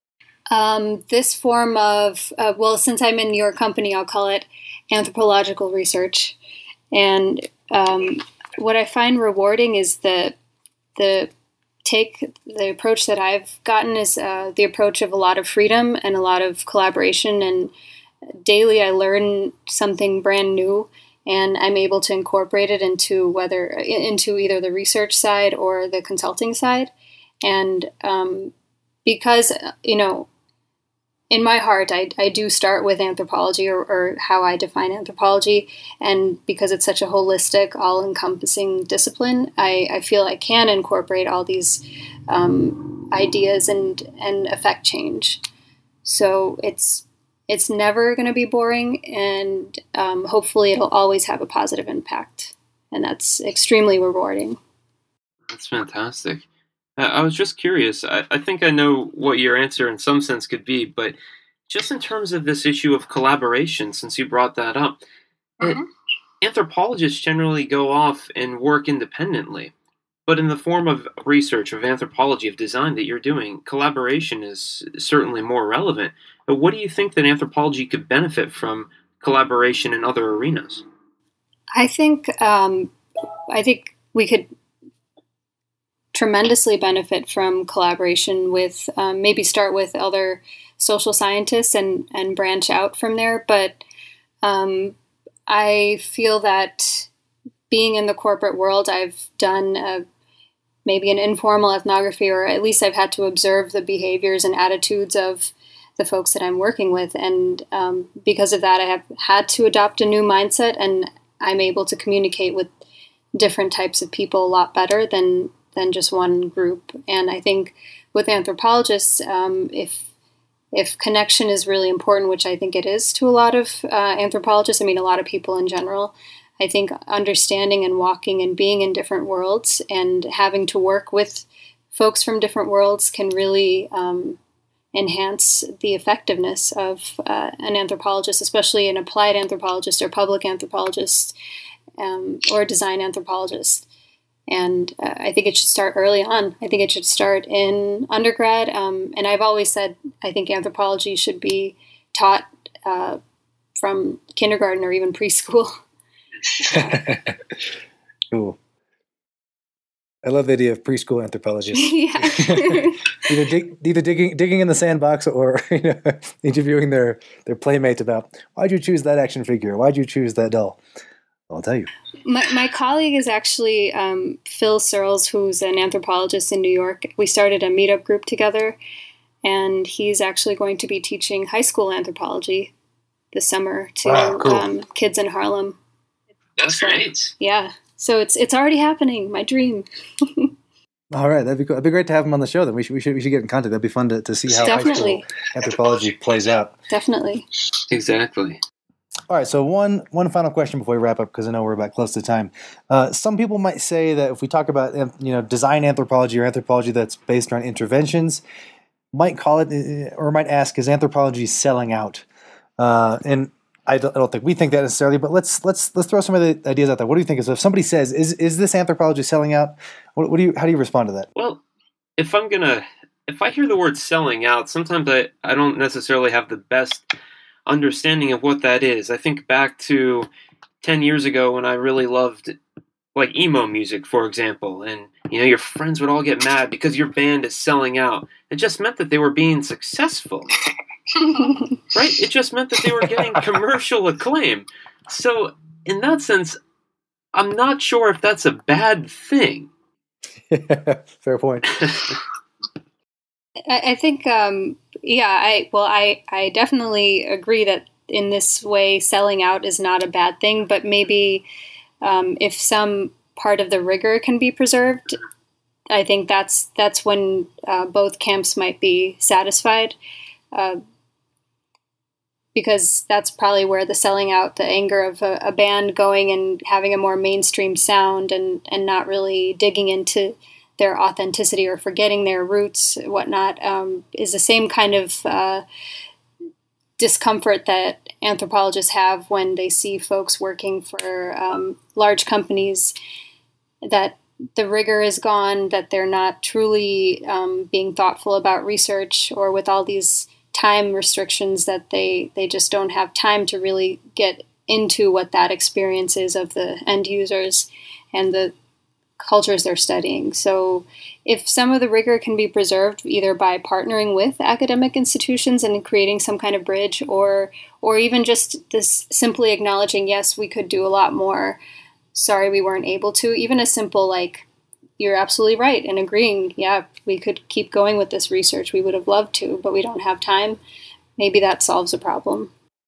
Um, this form of, uh, well, since I'm in your company, I'll call it anthropological research. And um, what I find rewarding is the the take the approach that I've gotten is uh, the approach of a lot of freedom and a lot of collaboration, and daily I learn something brand new and I'm able to incorporate it into whether into either the research side or the consulting side. And um, because, you know, in my heart, I, I do start with anthropology or, or how I define anthropology. And because it's such a holistic, all-encompassing discipline, I, I feel I can incorporate all these um, ideas and, and affect change. So it's it's never going to be boring, and um, hopefully it'll always have a positive impact. And that's extremely rewarding. That's fantastic. I was just curious. I, I think I know what your answer in some sense could be, but just in terms of this issue of collaboration, since you brought that up, mm-hmm. it, anthropologists generally go off and work independently. But in the form of research, of anthropology, of design that you're doing, collaboration is certainly more relevant. But what do you think that anthropology could benefit from collaboration in other arenas? I think um, I think we could tremendously benefit from collaboration with um, maybe start with other social scientists and, and branch out from there. But um, I feel that being in the corporate world, I've done a, maybe an informal ethnography, or at least I've had to observe the behaviors and attitudes of the folks that I'm working with. And um, because of that, I have had to adopt a new mindset, and I'm able to communicate with different types of people a lot better than than just one group. And I think with anthropologists, um, if if connection is really important, which I think it is to a lot of uh, anthropologists, I mean, a lot of people in general, I think understanding and walking and being in different worlds and having to work with folks from different worlds can really um, enhance the effectiveness of uh, an anthropologist, especially an applied anthropologist or public anthropologist um, or a design anthropologist. And uh, I think it should start early on. I think it should start in undergrad. Um, and I've always said I think anthropology should be taught uh, from kindergarten or even preschool. Cool. I love the idea of preschool anthropologists. Yeah. either dig, either digging digging in the sandbox or you know, interviewing their, their playmates about, why'd you choose that action figure? Why'd you choose that doll? I'll tell you. My my colleague is actually um, Phil Searles, who's an anthropologist in New York. We started a meetup group together, and he's actually going to be teaching high school anthropology this summer to wow, cool. um, kids in Harlem. That's so, great. Yeah. So it's it's already happening. My dream. All right, that'd be cool. It'd be great to have him on the show. Then we should we should we should get in contact. That'd be fun to, to see how Definitely. high school anthropology plays out. Definitely. Exactly. All right, so one one final question before we wrap up, because I know we're about close to time. Uh, some people might say that if we talk about you know design anthropology or anthropology that's based on interventions, might call it or might ask, is anthropology selling out? Uh, and I don't, I don't think we think that necessarily, but let's let's let's throw some of the ideas out there. What do you think? So if somebody says, "Is is this anthropology selling out?" What, what do you how do you respond to that? Well, if I'm gonna if I hear the word selling out, sometimes I, I don't necessarily have the best understanding of what that is. I think back to ten years ago when I really loved like emo music, for example, and you know your friends would all get mad because your band is selling out. It just meant that they were being successful. Right? It just meant that they were getting commercial acclaim. So, in that sense, I'm not sure if that's a bad thing. Fair point. I, I think, um, yeah, I well, I, I definitely agree that in this way, selling out is not a bad thing, but maybe um, if some part of the rigor can be preserved, I think that's that's when uh, both camps might be satisfied. Uh, because that's probably where the selling out, the anger of a, a band going and having a more mainstream sound and, and not really digging into their authenticity or forgetting their roots, whatnot, um, is the same kind of uh, discomfort that anthropologists have when they see folks working for um, large companies, that the rigor is gone, that they're not truly um, being thoughtful about research, or with all these time restrictions that they, they just don't have time to really get into what that experience is of the end users and the cultures they're studying. So if some of the rigor can be preserved either by partnering with academic institutions and creating some kind of bridge, or or even just this simply acknowledging, yes, we could do a lot more. Sorry, we weren't able to. Even a simple like, you're absolutely right, and agreeing, yeah, we could keep going with this research. We would have loved to, but we don't have time. Maybe that solves a problem.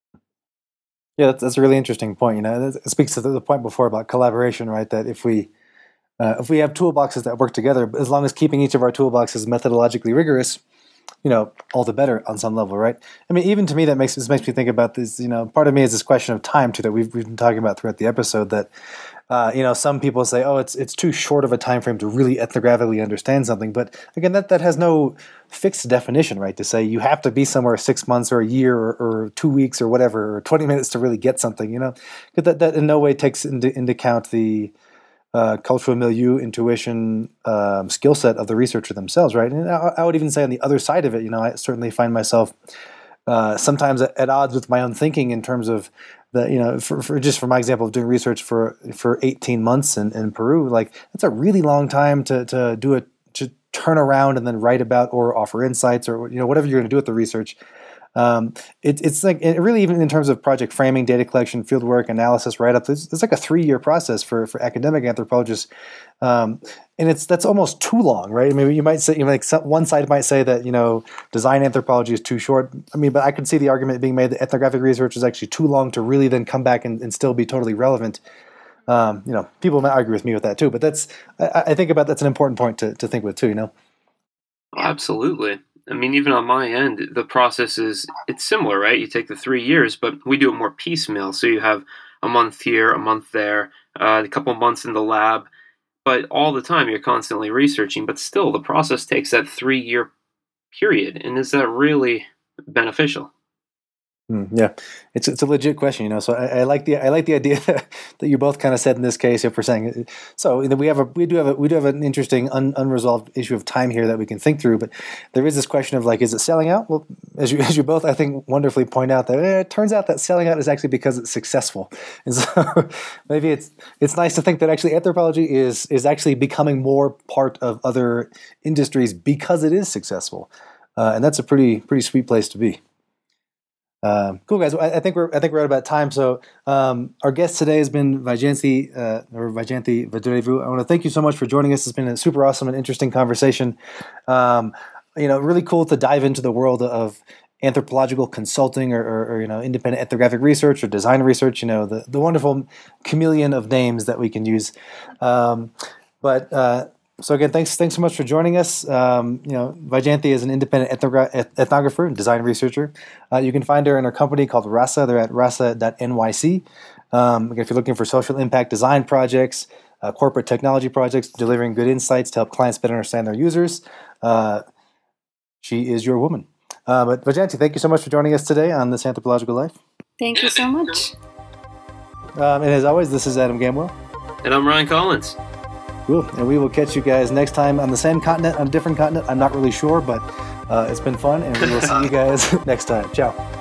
Yeah, that's, that's a really interesting point. You know, it speaks to the, the point before about collaboration, right? That if we uh, if we have toolboxes that work together, as long as keeping each of our toolboxes methodologically rigorous, you know, all the better on some level, right? I mean, even to me, that makes this makes me think about this. You know, part of me is this question of time too that we've we've been talking about throughout the episode. That Uh, you know, some people say, "Oh, it's it's too short of a time frame to really ethnographically understand something." But again, that, that has no fixed definition, right? To say you have to be somewhere six months or a year or, or two weeks or whatever, or twenty minutes to really get something. You know, because that that in no way takes into, into account the uh, cultural milieu, intuition, um, skill set of the researcher themselves, right? And I, I would even say on the other side of it, you know, I certainly find myself uh, sometimes at, at odds with my own thinking in terms of the, you know, for, for just for my example of doing research for for eighteen months in, in Peru, like that's a really long time to to do it, to turn around and then write about or offer insights or, you know, whatever you're going to do with the research. Um, it, it's like it really, even in terms of project framing, data collection, fieldwork, analysis, write-up, it's, it's like a three-year process for for academic anthropologists, um, and it's that's almost too long, right? I mean, you might say, you know, like some, one side might say that, you know, design anthropology is too short. I mean, but I could see the argument being made that ethnographic research is actually too long to really then come back and, and still be totally relevant. Um, you know, people might argue with me with that too, but that's I, I think about that's an important point to to think with too. You know, absolutely. I mean, even on my end, the process is, it's similar, right? You take the three years, but we do it more piecemeal. So you have a month here, a month there, uh, a couple months in the lab, but all the time you're constantly researching, but still the process takes that three-year period. And is that really beneficial? Mm, yeah, it's it's a legit question, you know. So I, I like the I like the idea that, that you both kind of said in this case. If we're saying so, we have a we do have a we do have an interesting un, unresolved issue of time here that we can think through. But there is this question of like, is it selling out? Well, as you as you both I think wonderfully point out, that eh, it turns out that selling out is actually because it's successful, and so maybe it's it's nice to think that actually anthropology is is actually becoming more part of other industries because it is successful, uh, and that's a pretty pretty sweet place to be. Um, cool, guys. I, I think we're I think we're at about time. So um, our guest today has been Vyjayanti uh, or Vyjayanti Vadurevu. I want to thank you so much for joining us. It's been a super awesome and interesting conversation. Um, you know, really cool to dive into the world of anthropological consulting or, or, or you know, independent ethnographic research or design research. You know, the the wonderful chameleon of names that we can use. Um, but uh, So again, thanks thanks so much for joining us. Um, you know, Vyjayanti is an independent ethnogra- ethnographer and design researcher. Uh, you can find her in her company called Rasa. They're at rasa dot N Y C. Um, again, if you're looking for social impact design projects, uh, corporate technology projects, delivering good insights to help clients better understand their users, uh, she is your woman. Uh, but Vyjayanti, thank you so much for joining us today on This Anthropological Life. Thank you so much. Um, and as always, this is Adam Gamwell. And I'm Ryan Collins. Cool. And we will catch you guys next time on the same continent, on a different continent. I'm not really sure, but uh, it's been fun, and we will see you guys next time. Ciao.